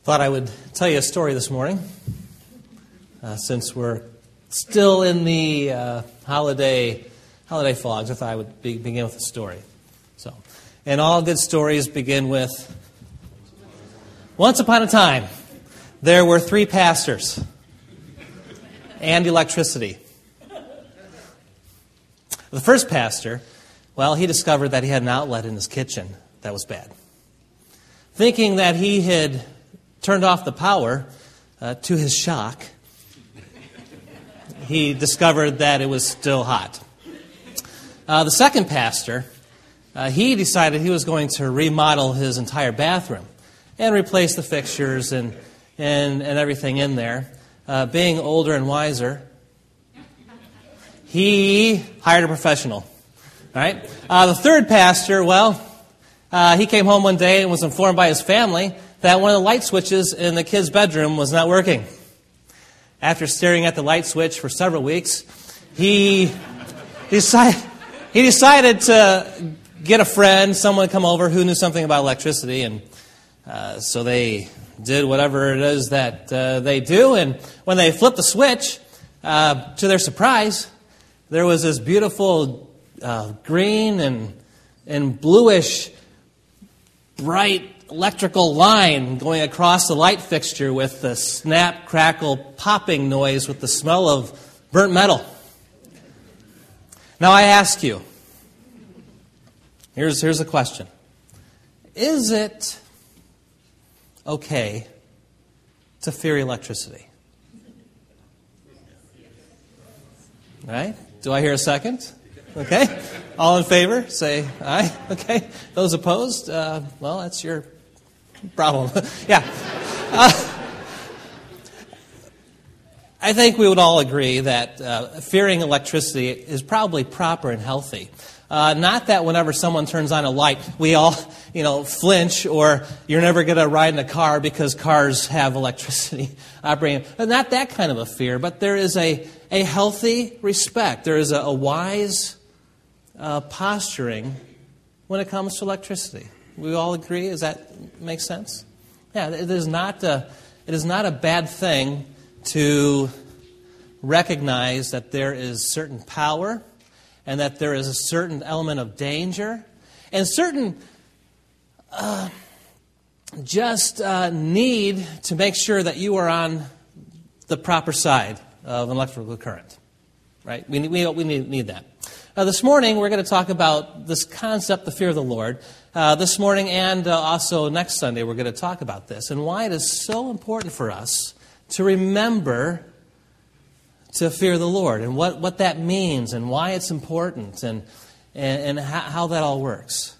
Thought I would tell you a story this morning, since we're still in the holiday fogs. I thought I would begin with a story. And all good stories begin with, once upon a time, there were 3 pastors and electricity. The first pastor, he discovered that he had an outlet in his kitchen that was bad. Thinking that he had turned off the power, to his shock, he discovered that it was still hot. The second pastor, he decided he was going to remodel his entire bathroom and replace the fixtures and everything in there. Being older and wiser, he hired a professional. All right. The third pastor, he came home one day and was informed by his family that one of the light switches in the kid's bedroom was not working. After staring at the light switch for several weeks, he decided to get a friend, someone to come over who knew something about electricity, and so they did whatever it is that they do. And when they flipped the switch, to their surprise, there was this beautiful green and bluish, bright electrical line going across the light fixture with the snap, crackle, popping noise with the smell of burnt metal. Now I ask you, here's a question. Is it okay to fear electricity? All right? Do I hear a second? Okay. All in favor, say aye. Okay. Those opposed, that's your problem. Yeah. I think we would all agree that fearing electricity is probably proper and healthy. Not that whenever someone turns on a light, we all, flinch, or you're never going to ride in a car because cars have electricity operating. Not that kind of a fear, but there is a healthy respect. There is a wise posturing when it comes to electricity. We all agree? Does that make sense? Yeah, it is not a bad thing to recognize that there is certain power and that there is a certain element of danger and certain need to make sure that you are on the proper side of an electrical current. Right? We need that. This morning, we're going to talk about this concept, the fear of the Lord. This morning and also next Sunday, we're going to talk about this and why it is so important for us to remember to fear the Lord and what that means and why it's important and how that all works.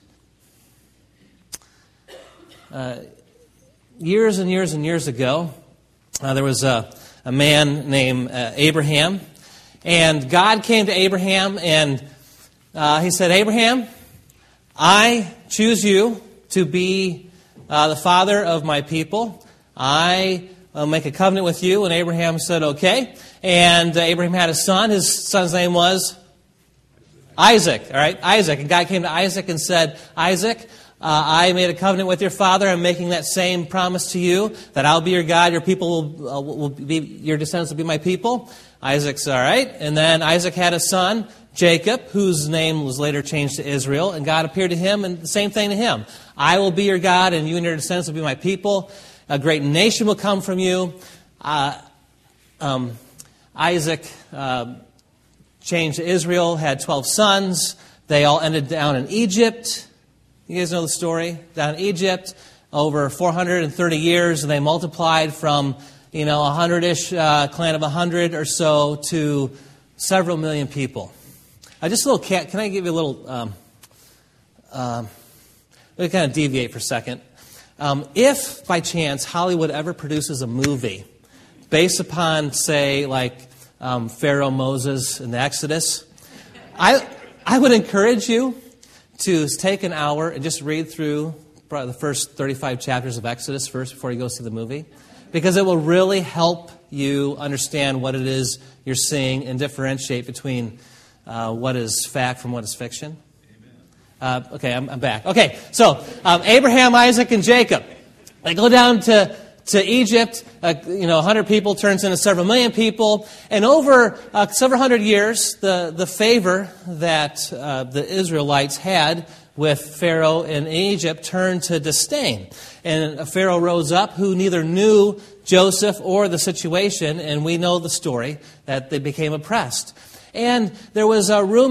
Years and years and years ago, there was a man named Abraham. And God came to Abraham and he said, Abraham, I choose you to be the father of my people. I will make a covenant with you. And Abraham said, okay. And Abraham had a son. His son's name was Isaac. All right, Isaac. And God came to Isaac and said, Isaac, I made a covenant with your father. I'm making that same promise to you, that I'll be your God. Your people will be, your descendants will be my people. Isaac's all right. And then Isaac had a son, Jacob, whose name was later changed to Israel. And God appeared to him, and the same thing to him. I will be your God, and you and your descendants will be my people. A great nation will come from you. Isaac changed to Israel, had 12 sons. They all ended down in Egypt. You guys know the story? Down in Egypt, over 430 years, and they multiplied from 100-ish, clan of 100 or so to several million people. Just a little cat. Can I give you a little? Let me kind of deviate for a second. If by chance Hollywood ever produces a movie based upon, say, like Pharaoh Moses in the Exodus, I would encourage you to take an hour and just read through probably the first 35 chapters of Exodus first before you go see the movie. Because it will really help you understand what it is you're seeing and differentiate between what is fact from what is fiction. Okay, I'm back. Okay, so Abraham, Isaac, and Jacob. They go down to to Egypt. 100 people turns into several million people. And over several hundred years, the favor that the Israelites had with Pharaoh in Egypt turned to disdain. And a Pharaoh rose up who neither knew Joseph or the situation, and we know the story, that they became oppressed. And there was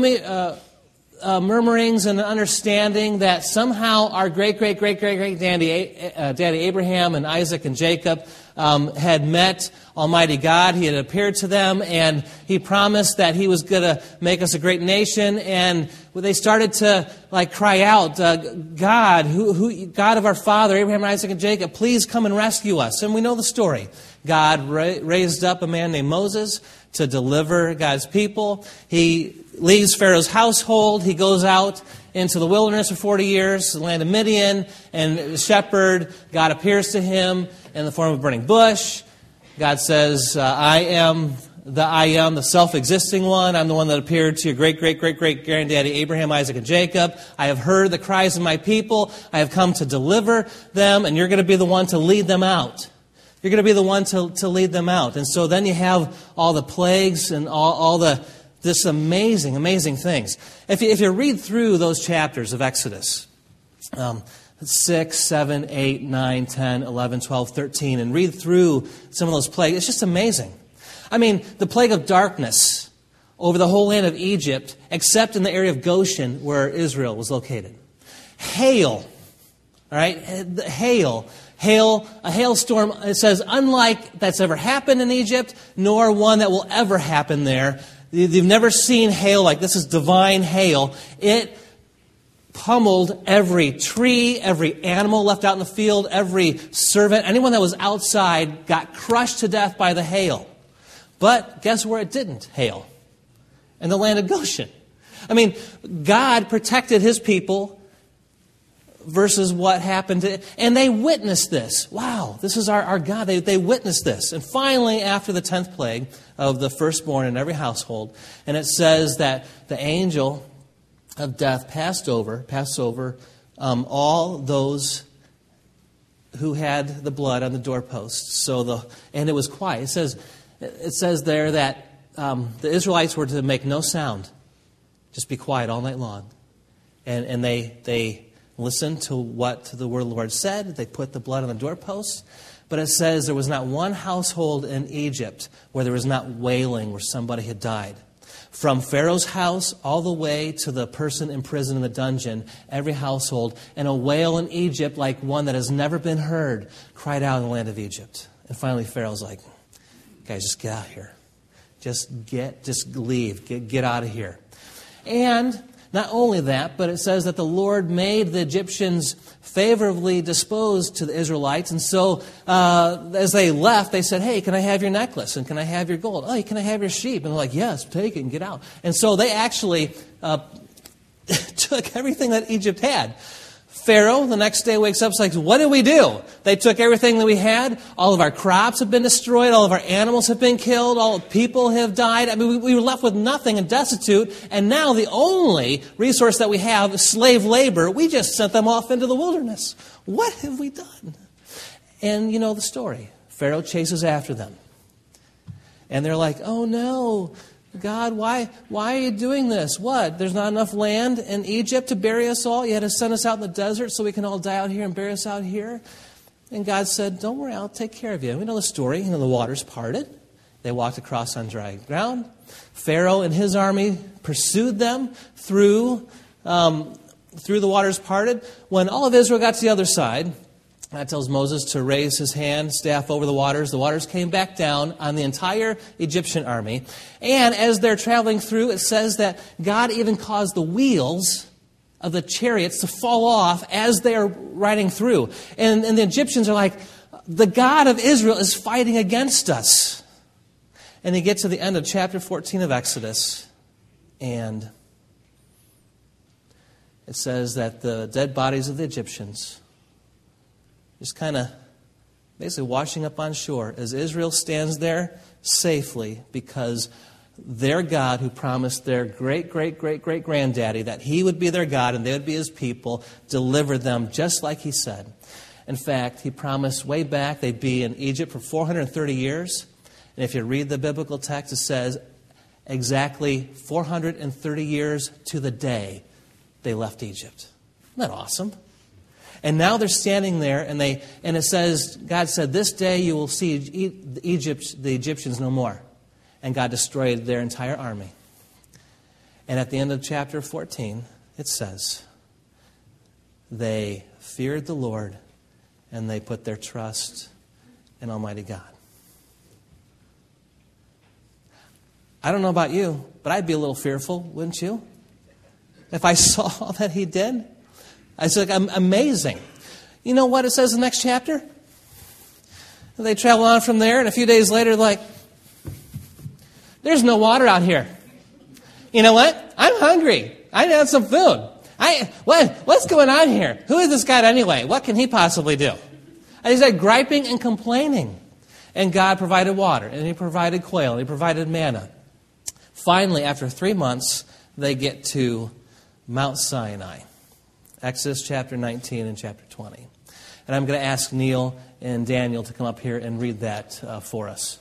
murmurings and understanding that somehow our great-great-great-great-great-daddy Abraham and Isaac and Jacob had met Almighty God. He had appeared to them, and He promised that He was going to make us a great nation. And they started to cry out, God, God of our father, Abraham, Isaac, and Jacob, please come and rescue us. And we know the story. God raised up a man named Moses to deliver God's people. He leaves Pharaoh's household. He goes out into the wilderness for 40 years, the land of Midian, and the shepherd, God appears to him in the form of a burning bush. God says, I am, the self-existing one. I'm the one that appeared to your great-great-great-great-granddaddy Abraham, Isaac, and Jacob. I have heard the cries of my people. I have come to deliver them, and you're going to be the one to lead them out. You're going to be the one to lead them out. And so then you have all the plagues and all this amazing, amazing things. If you read through those chapters of Exodus, 6, 7, 8, 9, 10, 11, 12, 13, and read through some of those plagues, it's just amazing. I mean, the plague of darkness over the whole land of Egypt, except in the area of Goshen where Israel was located. Hail, all right? Hail, a hailstorm, it says, unlike that's ever happened in Egypt, nor one that will ever happen there. You've never seen hail like this. Is divine hail. It pummeled every tree, every animal left out in the field, every servant, anyone that was outside got crushed to death by the hail. But guess where it didn't hail? In the land of Goshen. I mean, God protected His people versus what happened and they witnessed this. Wow, this is our God. They witnessed this. And finally, after the 10th plague of the firstborn in every household, and it says that the angel of death passed over all those who had the blood on the doorposts. And it was quiet. It says there that the Israelites were to make no sound, just be quiet all night long, and they listened to what the word of the Lord said. They put the blood on the doorposts. But it says there was not one household in Egypt where there was not wailing, where somebody had died. From Pharaoh's house all the way to the person in prison in the dungeon, every household, and a wail in Egypt like one that has never been heard, cried out in the land of Egypt. And finally Pharaoh's like, guys, just get out of here. Just leave. Get out of here. And not only that, but it says that the Lord made the Egyptians favorably disposed to the Israelites. And so as they left, they said, hey, can I have your necklace? And can I have your gold? Oh, can I have your sheep? And they're like, yes, take it and get out. And so they actually took everything that Egypt had. Pharaoh, the next day, wakes up and is like, what did we do? They took everything that we had. All of our crops have been destroyed. All of our animals have been killed. All the people have died. I mean, we were left with nothing and destitute. And now the only resource that we have is slave labor. We just sent them off into the wilderness. What have we done? And you know the story. Pharaoh chases after them. And they're like, oh no, God, why are you doing this? What? There's not enough land in Egypt to bury us all? You had to send us out in the desert so we can all die out here and bury us out here? And God said, don't worry, I'll take care of you. We know the story. The waters parted. They walked across on dry ground. Pharaoh and his army pursued them through the waters parted. When all of Israel got to the other side, that tells Moses to raise his hand, staff over the waters. The waters came back down on the entire Egyptian army. And as they're traveling through, it says that God even caused the wheels of the chariots to fall off as they are riding through. And the Egyptians are like, the God of Israel is fighting against us. And they get to the end of chapter 14 of Exodus, and it says that the dead bodies of the Egyptians just kind of basically washing up on shore as Israel stands there safely because their God, who promised their great-great-great-great-granddaddy that He would be their God and they would be His people, delivered them just like He said. In fact, he promised way back they'd be in Egypt for 430 years. And if you read the biblical text, it says exactly 430 years to the day they left Egypt. Isn't that awesome? And now they're standing there, and it says, God said, this day you will see the Egyptians no more. And God destroyed their entire army. And at the end of chapter 14, it says, they feared the Lord, and they put their trust in Almighty God. I don't know about you, but I'd be a little fearful, wouldn't you? If I saw all that he did. I was like, amazing. You know what it says in the next chapter? They travel on from there, and a few days later, like, there's no water out here. You know what? I'm hungry. I need some food. What's going on here? Who is this guy anyway? What can he possibly do? And he's like griping and complaining. And God provided water, and he provided quail, and he provided manna. Finally, after 3 months, they get to Mount Sinai. Exodus chapter 19 and chapter 20. And I'm going to ask Neil and Daniel to come up here and read that for us.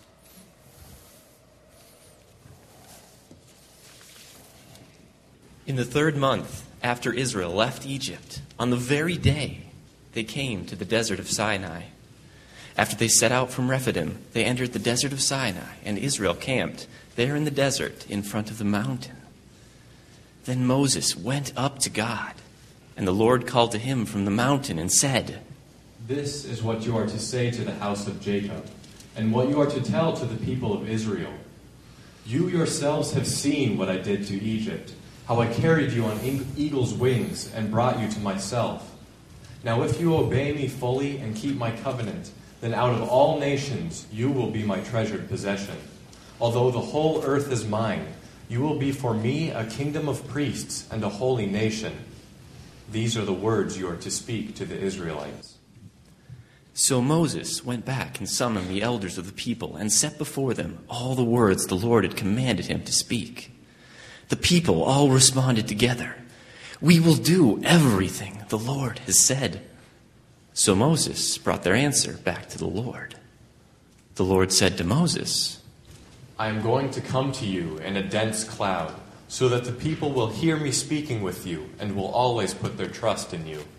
In the 3rd month after Israel left Egypt, on the very day they came to the desert of Sinai. After they set out from Rephidim, they entered the desert of Sinai, and Israel camped there in the desert in front of the mountain. Then Moses went up to God, and the Lord called to him from the mountain and said, This is what you are to say to the house of Jacob, and what you are to tell to the people of Israel. You yourselves have seen what I did to Egypt, how I carried you on eagle's wings and brought you to myself. Now if you obey me fully and keep my covenant, then out of all nations you will be my treasured possession. Although the whole earth is mine, you will be for me a kingdom of priests and a holy nation. These are the words you are to speak to the Israelites. So Moses went back and summoned the elders of the people and set before them all the words the Lord had commanded him to speak. The people all responded together, We will do everything the Lord has said. So Moses brought their answer back to the Lord. The Lord said to Moses, I am going to come to you in a dense cloud, so that the people will hear me speaking with you and will always put their trust in you.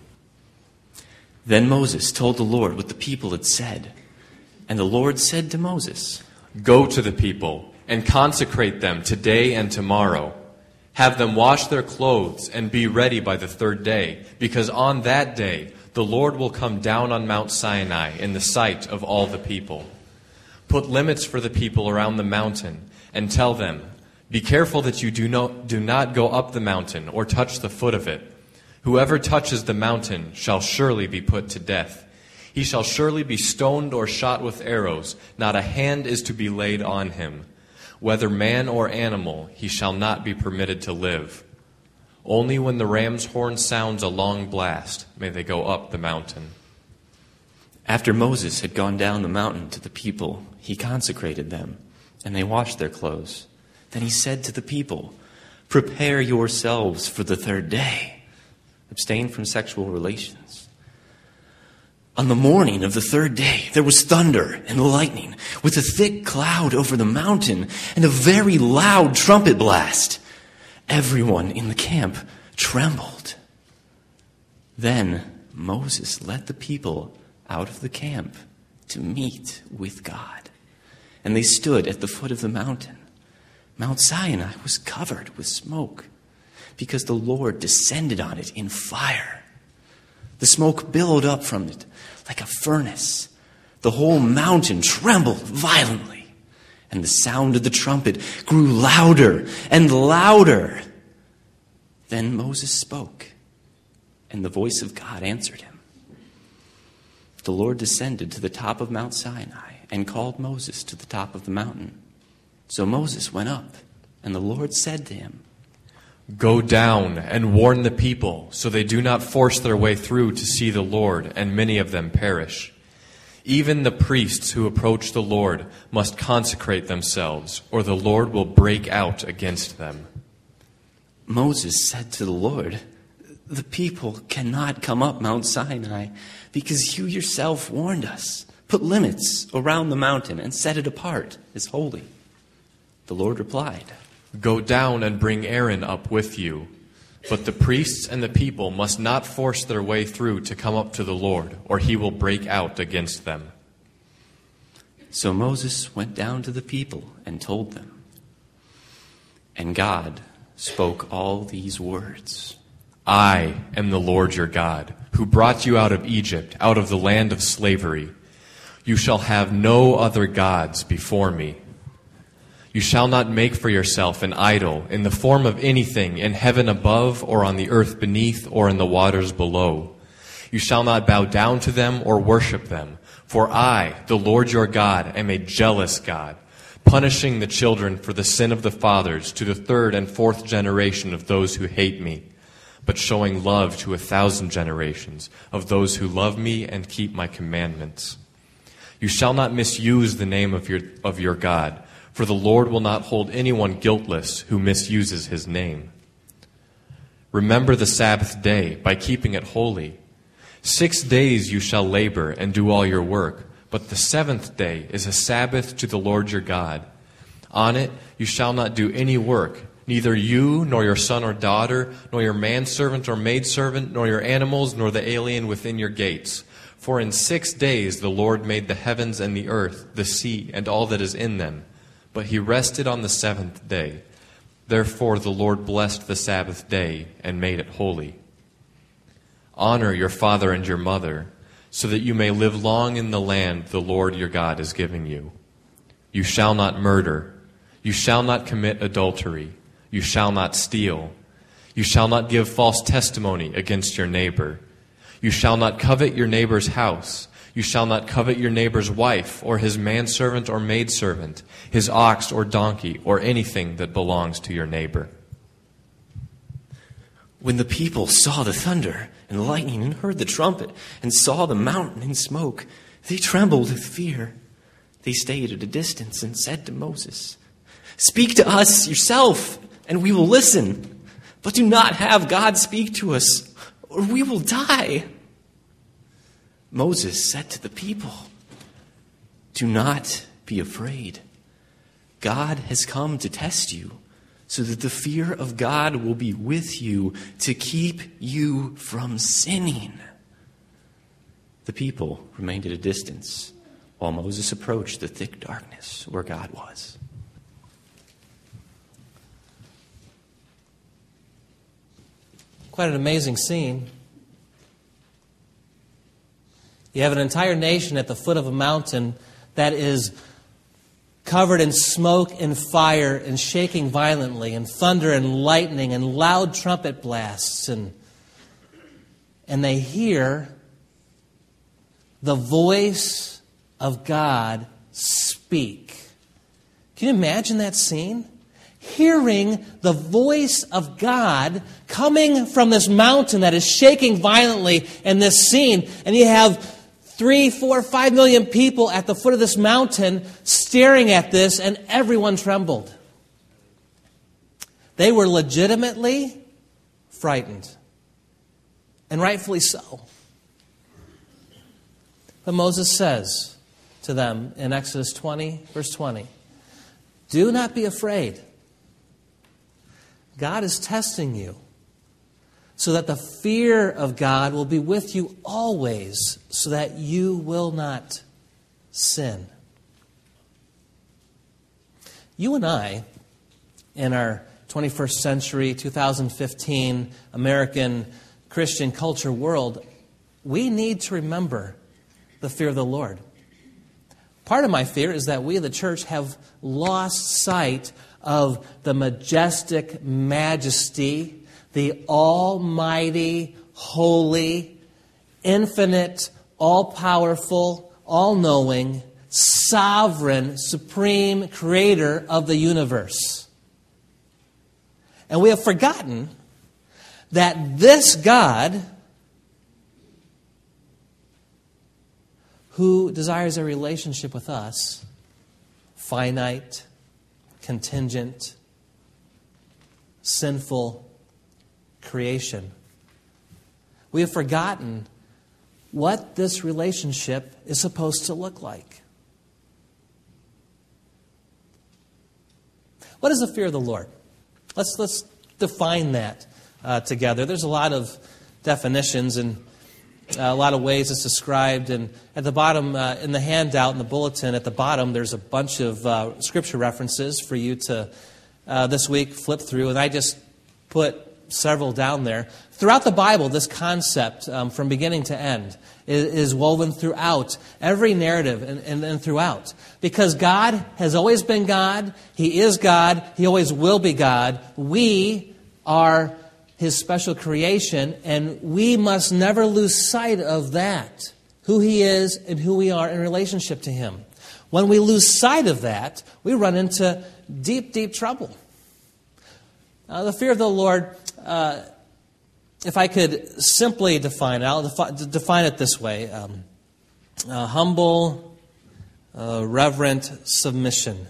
Then Moses told the Lord what the people had said. And the Lord said to Moses, Go to the people and consecrate them today and tomorrow. Have them wash their clothes and be ready by the 3rd day, because on that day the Lord will come down on Mount Sinai in the sight of all the people. Put limits for the people around the mountain and tell them, Be careful that you do not go up the mountain or touch the foot of it. Whoever touches the mountain shall surely be put to death. He shall surely be stoned or shot with arrows. Not a hand is to be laid on him. Whether man or animal, he shall not be permitted to live. Only when the ram's horn sounds a long blast may they go up the mountain. After Moses had gone down the mountain to the people, he consecrated them, and they washed their clothes. Then he said to the people, Prepare yourselves for the 3rd day. Abstain from sexual relations. On the morning of the 3rd day, there was thunder and lightning, with a thick cloud over the mountain, and a very loud trumpet blast. Everyone in the camp trembled. Then Moses led the people out of the camp to meet with God. And they stood at the foot of the mountain. Mount Sinai was covered with smoke, because the Lord descended on it in fire. The smoke billowed up from it like a furnace. The whole mountain trembled violently, and the sound of the trumpet grew louder and louder. Then Moses spoke, and the voice of God answered him. The Lord descended to the top of Mount Sinai and called Moses to the top of the mountain. So Moses went up, and the Lord said to him, Go down and warn the people, so they do not force their way through to see the Lord, and many of them perish. Even the priests who approach the Lord must consecrate themselves, or the Lord will break out against them. Moses said to the Lord, The people cannot come up Mount Sinai because you yourself warned us. Put limits around the mountain and set it apart as holy." The Lord replied, "Go down and bring Aaron up with you. But the priests and the people must not force their way through to come up to the Lord, or he will break out against them." So Moses went down to the people and told them. And God spoke all these words. "I am the Lord your God, who brought you out of Egypt, out of the land of slavery. You shall have no other gods before me. You shall not make for yourself an idol in the form of anything in heaven above or on the earth beneath or in the waters below. You shall not bow down to them or worship them. For I, the Lord your God, am a jealous God, punishing the children for the sin of the fathers to the third and fourth generation of those who hate me, but showing love to 1,000 generations of those who love me and keep my commandments. You shall not misuse the name of your God, for the Lord will not hold anyone guiltless who misuses his name. Remember the Sabbath day by keeping it holy. 6 days you shall labor and do all your work, but the 7th day is a Sabbath to the Lord your God. On it you shall not do any work, neither you, nor your son or daughter, nor your manservant or maidservant, nor your animals, nor the alien within your gates. For in 6 days the Lord made the heavens and the earth, the sea, and all that is in them. But he rested on the 7th day. Therefore the Lord blessed the Sabbath day and made it holy. Honor your father and your mother, so that you may live long in the land the Lord your God is giving you. You shall not murder. You shall not commit adultery. You shall not steal. You shall not give false testimony against your neighbor. You shall not covet your neighbor's house. You shall not covet your neighbor's wife, or his manservant or maidservant, his ox or donkey, or anything that belongs to your neighbor." When the people saw the thunder and the lightning and heard the trumpet and saw the mountain in smoke, they trembled with fear. They stayed at a distance and said to Moses, "Speak to us yourself, and we will listen. But do not have God speak to us, or we will die." Moses said to the people, "Do not be afraid. God has come to test you, so that the fear of God will be with you to keep you from sinning." The people remained at a distance while Moses approached the thick darkness where God was. Quite an amazing scene. You have an entire nation at the foot of a mountain that is covered in smoke and fire and shaking violently, and thunder and lightning and loud trumpet blasts. And they hear the voice of God speak. Can you imagine that scene? Hearing the voice of God coming from this mountain that is shaking violently in this scene. And you have 3, 4, 5 million people at the foot of this mountain staring at this, and everyone trembled. They were legitimately frightened, and rightfully so. But Moses says to them in Exodus 20, verse 20, "Do not be afraid. God is testing you, so that the fear of God will be with you always, so that you will not sin." You and I, in our 21st century, 2015 American Christian culture world, we need to remember the fear of the Lord. Part of my fear is that we, the church, have lost sight of the majestic majesty, the almighty, holy, infinite, all-powerful, all-knowing, sovereign, supreme creator of the universe. And we have forgotten that this God, who desires a relationship with us, finite, contingent, sinful creation, we have forgotten what this relationship is supposed to look like. What is the fear of the Lord? Let's define that together. There's a lot of definitions and a lot of ways it's described. And at the bottom, in the handout, in the bulletin, at the bottom, there's a bunch of scripture references for you to, this week, flip through. And I just put several down there. Throughout the Bible, this concept, from beginning to end, is woven throughout every narrative and throughout. Because God has always been God. He is God. He always will be God. We are His special creation, and we must never lose sight of that, who He is and who we are in relationship to Him. When we lose sight of that, we run into deep, deep trouble. The fear of the Lord, if I could simply define it, I'll define it this way. Humble, reverent submission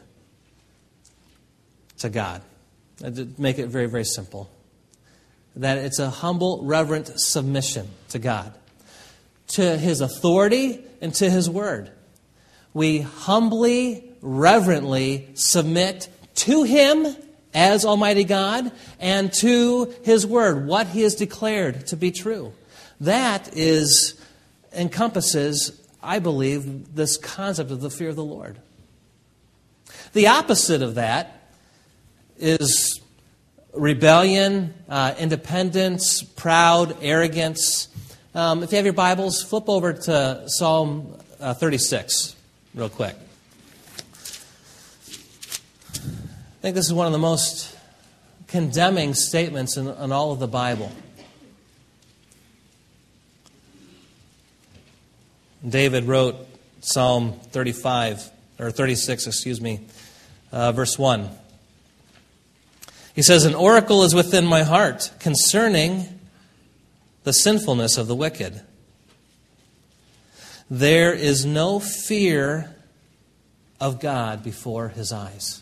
to God. I'd make it very, very simple. That it's a humble, reverent submission to God, to His authority and to His word. We humbly, reverently submit to Him as Almighty God and to His word, what He has declared to be true. That encompasses, I believe, this concept of the fear of the Lord. The opposite of that is rebellion, independence, proud, arrogance. If you have your Bibles, flip over to Psalm 36 real quick. I think this is one of the most condemning statements in all of the Bible. David wrote Psalm 36, verse 1. He says, "An oracle is within my heart concerning the sinfulness of the wicked. There is no fear of God before His eyes."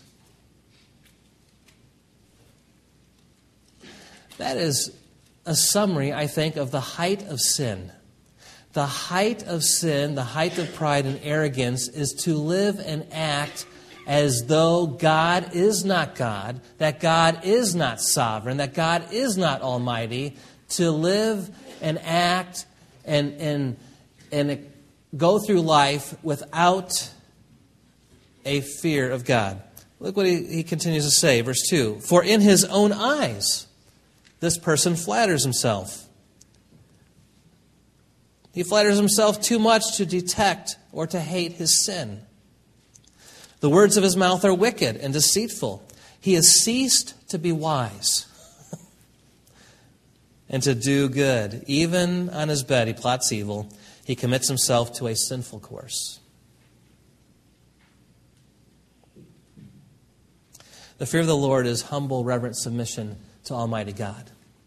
That is a summary, I think, of the height of sin. The height of sin, the height of pride and arrogance is to live and act as though God is not God, that God is not sovereign, that God is not almighty, to live and act and go through life without a fear of God. Look what he continues to say, verse 2. "For in his own eyes, this person flatters himself." He flatters himself too much to detect or to hate his sin. "The words of his mouth are wicked and deceitful. He has ceased to be wise and to do good. Even on his bed he plots evil. He commits himself to a sinful course." The fear of the Lord is humble, reverent submission to Almighty God.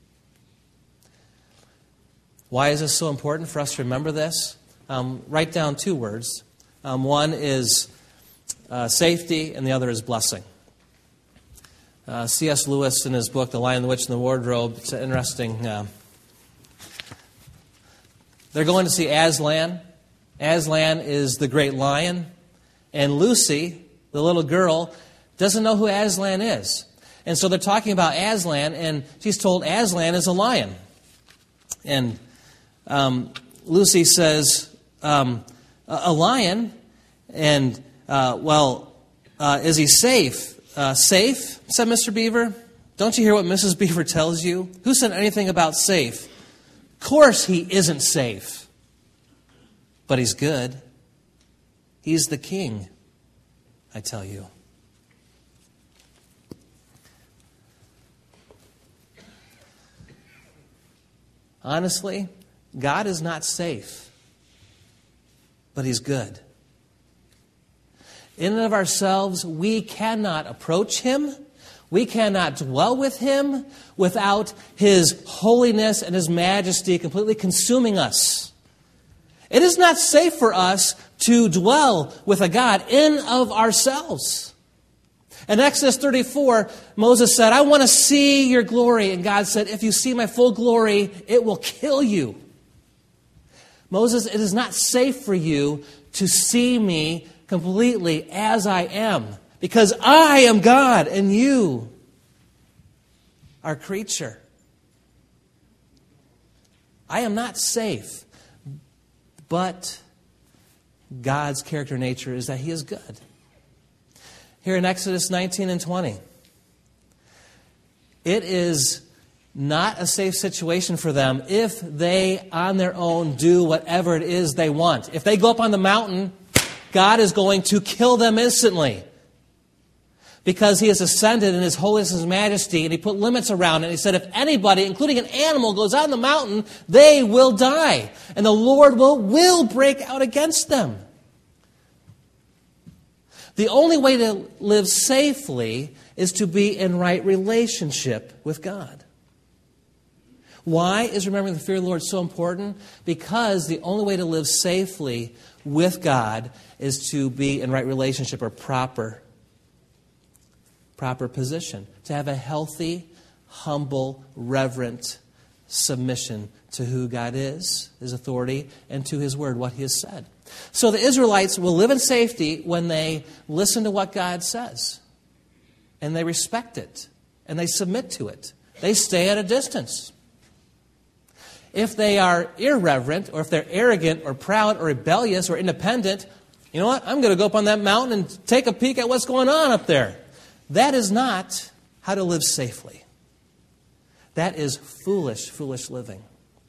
Why is this so important for us to remember this? Write down two words. One is safety, and the other is blessing. C.S. Lewis, in his book, The Lion, the Witch, and the Wardrobe, it's interesting. They're going to see Aslan. Aslan is the great lion. And Lucy, the little girl, doesn't know who Aslan is. And so they're talking about Aslan, and she's told Aslan is a lion. And Lucy says, a lion? And, is he safe? Safe? Said Mr. Beaver. Don't you hear what Mrs. Beaver tells you? Who said anything about safe? Of course he isn't safe. But he's good. He's the king, I tell you. Honestly, God is not safe, but He's good. In and of ourselves, we cannot approach Him. We cannot dwell with Him without His holiness and His majesty completely consuming us. It is not safe for us to dwell with a God in of ourselves. In Exodus 34, Moses said, "I want to see your glory." And God said, "If you see my full glory, it will kill you." Moses, it is not safe for you to see me completely as I am, because I am God and you are a creature. I am not safe, but God's character and nature is that He is good. Here in Exodus 19 and 20, it is not a safe situation for them if they, on their own, do whatever it is they want. If they go up on the mountain, God is going to kill them instantly, because He has ascended in His holiness and His majesty, and He put limits around it. He said, if anybody, including an animal, goes out on the mountain, they will die, and the Lord will break out against them. The only way to live safely is to be in right relationship with God. Why is remembering the fear of the Lord so important? Because the only way to live safely with God is to be in right relationship, or proper position. To have a healthy, humble, reverent submission to who God is, His authority, and to His word, what He has said. So the Israelites will live in safety when they listen to what God says, and they respect it, and they submit to it. They stay at a distance. If they are irreverent, or if they're arrogant or proud or rebellious or independent, you know what? I'm going to go up on that mountain and take a peek at what's going on up there. That is not how to live safely. That is foolish, foolish living.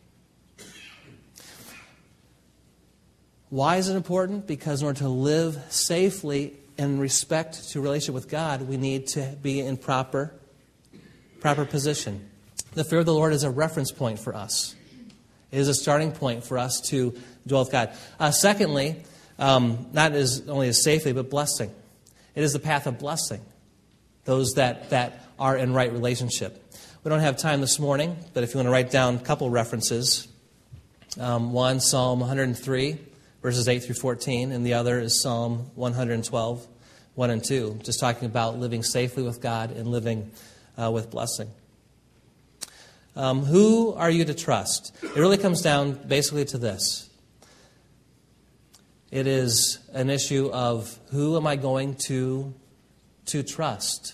Why is it important? Because in order to live safely in respect to relationship with God, we need to be in proper position. The fear of the Lord is a reference point for us. It is a starting point for us to dwell with God. Secondly, not as only as safely, but blessing. It is the path of blessing. Those that are in right relationship. We don't have time this morning, but if you want to write down a couple references. One, Psalm 103, verses 8 through 14, and the other is Psalm 112, 1 and 2, just talking about living safely with God and living with blessing. Who are you to trust? It really comes down basically to this. It is an issue of who am I going to trust?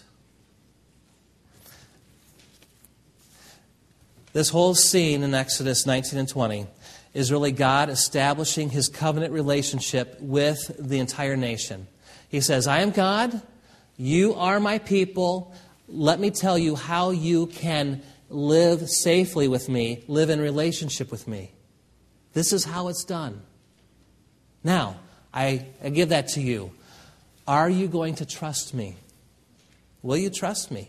This whole scene in Exodus 19 and 20 is really God establishing His covenant relationship with the entire nation. He says, I am God, you are my people, let me tell you how you can live safely with me, live in relationship with me. This is how it's done. Now, I give that to you. Are you going to trust me? Will you trust me?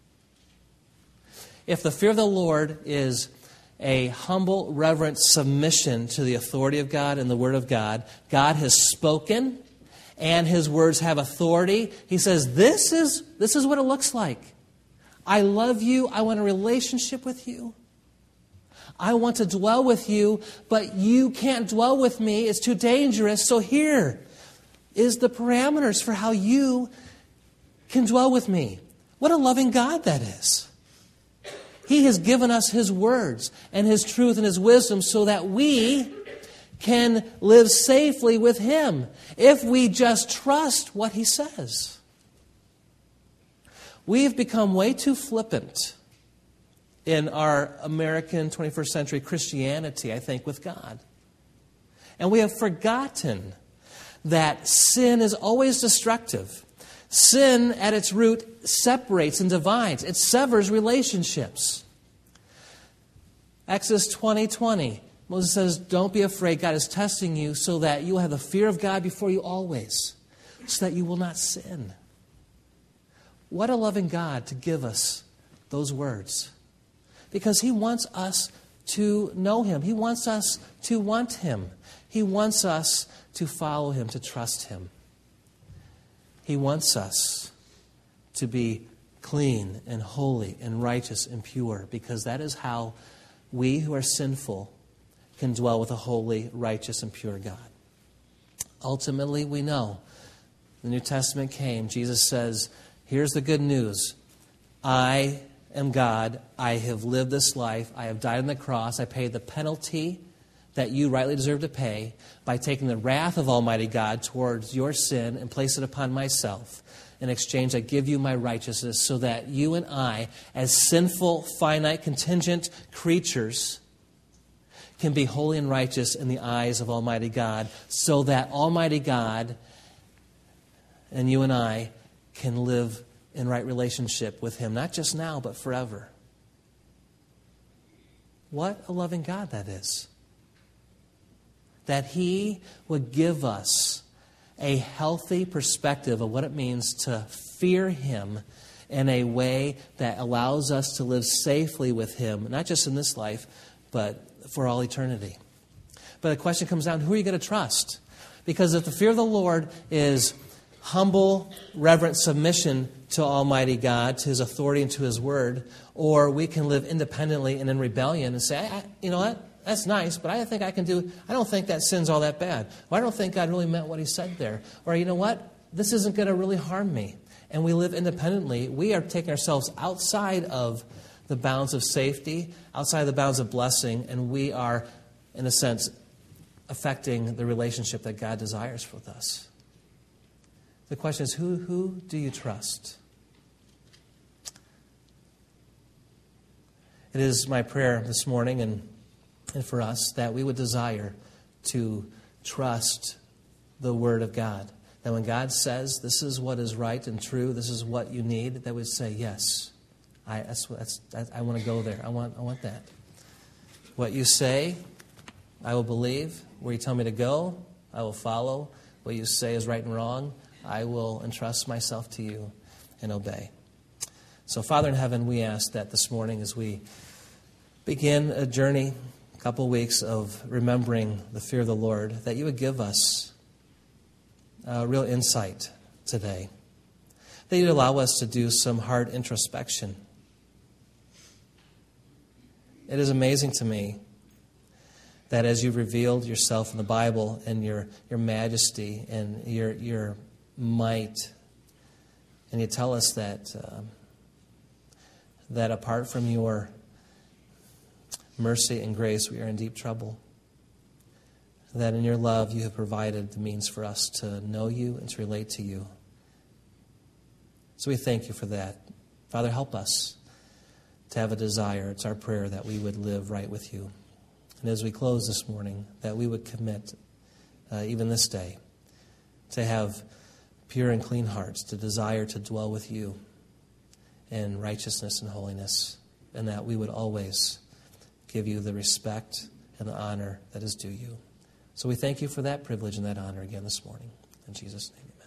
If the fear of the Lord is a humble, reverent submission to the authority of God and the Word of God, God has spoken, and His words have authority. He says, this is what it looks like. I love you. I want a relationship with you. I want to dwell with you, but you can't dwell with me. It's too dangerous. So here is the parameters for how you can dwell with me. What a loving God that is. He has given us His words and His truth and His wisdom so that we can live safely with Him if we just trust what He says. We've become way too flippant in our American 21st century Christianity, I think, with God. And we have forgotten that sin is always destructive. Sin, at its root, separates and divides. It severs relationships. Exodus 20:20, Moses says, don't be afraid. God is testing you so that you will have the fear of God before you always, so that you will not sin. What a loving God to give us those words. Because He wants us to know Him. He wants us to want Him. He wants us to follow Him, to trust Him. He wants us to be clean and holy and righteous and pure, because that is how we who are sinful can dwell with a holy, righteous, and pure God. Ultimately, we know the New Testament came. Jesus says, here's the good news. I am God. I have lived this life. I have died on the cross. I paid the penalty that you rightly deserve to pay by taking the wrath of Almighty God towards your sin and place it upon myself. In exchange, I give you my righteousness so that you and I, as sinful, finite, contingent creatures, can be holy and righteous in the eyes of Almighty God, so that Almighty God and you and I can live in right relationship with Him, not just now, but forever. What a loving God that is. That He would give us a healthy perspective of what it means to fear Him in a way that allows us to live safely with Him, not just in this life, but for all eternity. But the question comes down, who are you going to trust? Because if the fear of the Lord is humble, reverent submission to Almighty God, to His authority and to His word, or we can live independently and in rebellion and say, you know what? That's nice, but I don't think that sin's all that bad. Or I don't think God really meant what He said there. Or you know what? This isn't going to really harm me. And we live independently. We are taking ourselves outside of the bounds of safety, outside of the bounds of blessing, and we are, in a sense, affecting the relationship that God desires with us. The question is, who do you trust? It is my prayer this morning and for us that we would desire to trust the Word of God. That when God says this is what is right and true, this is what you need, that we say, yes, I want to go there. I want that. What you say, I will believe. Where you tell me to go, I will follow. What you say is right and wrong, I will entrust myself to you and obey. So, Father in heaven, we ask that this morning as we begin a journey, a couple weeks of remembering the fear of the Lord, that you would give us real insight today. That you'd allow us to do some hard introspection. It is amazing to me that as you've revealed yourself in the Bible and your majesty and your might, and you tell us that that apart from your mercy and grace, we are in deep trouble. That in your love, you have provided the means for us to know you and to relate to you. So we thank you for that. Father, help us to have a desire. It's our prayer that we would live right with you. And as we close this morning, that we would commit, even this day, to have pure and clean hearts, to desire to dwell with you in righteousness and holiness, and that we would always give you the respect and the honor that is due you. So we thank you for that privilege and that honor again this morning. In Jesus' name, amen.